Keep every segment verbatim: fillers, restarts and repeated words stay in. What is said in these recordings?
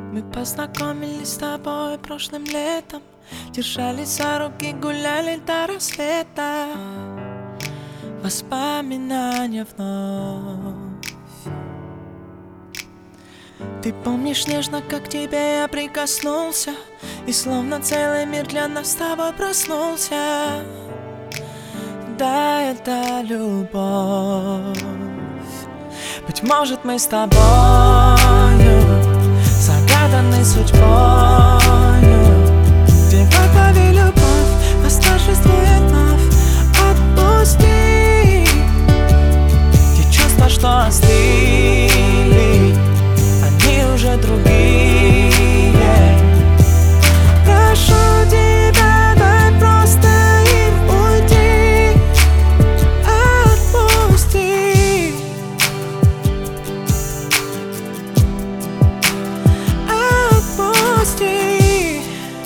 Мы познакомились с тобой прошлым летом, держались за руки, гуляли до рассвета. Воспоминания вновь. Ты помнишь нежно, как к тебе я прикоснулся, и словно целый мир для нас с тобой проснулся. Да, это любовь. Быть может, мы с тобою загаданы судьбою, где во главе любовь восторжествует вновь. Отпусти те чувства, что остыли, они уже другие. Прошу тебя, дай просто им уйти. Отпусти. Отпусти.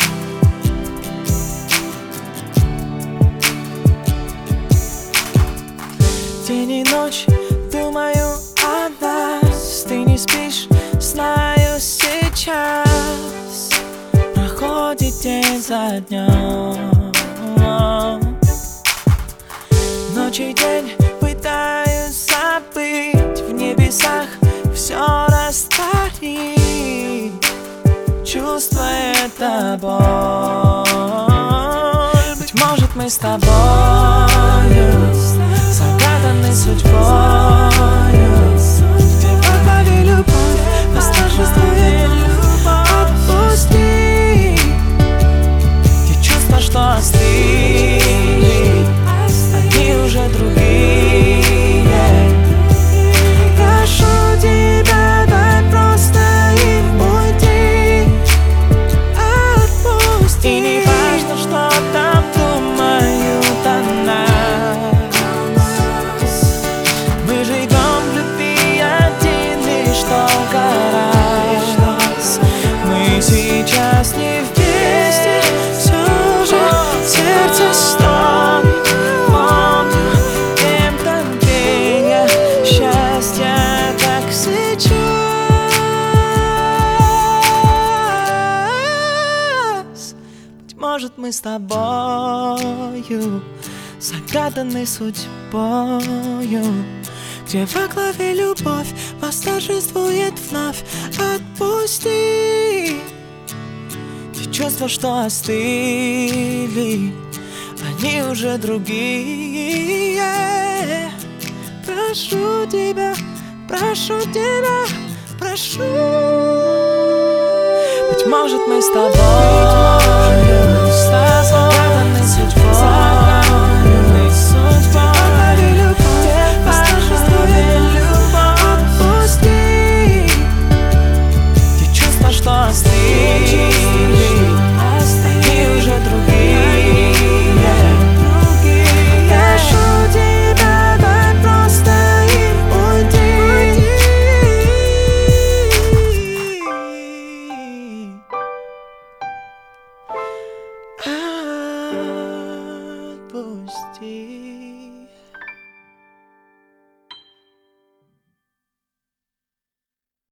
День и ночь думаю о нас. Ты не спишь, знаю, сейчас проходит день за днем. Ночь и день пытаюсь забыть, в небесах все растворить. Чувство — это боль. Быть может, мы с тобою загаданы судьбою, где во главе любовь восторжествует. Отпусти те чувства, что остыли, они уже другие. Прошу тебя, дай просто им уйти. Отпусти. И не важно, что там думают о нас. Мы живем в любви один лишь только раз. Мы сейчас не вместе, все же сердце стонет. Помню темп мгновенья счастья, как сейчас. Быть может, мы с тобою загаданы судьбою, где во главе любовь восторжествует вновь. Отпусти те чувства, что остыли, они уже другие. Прошу тебя, прошу тебя, прошу. Быть может, мы с тобой загаданы судьбой. Отпусти те чувства, что остыли,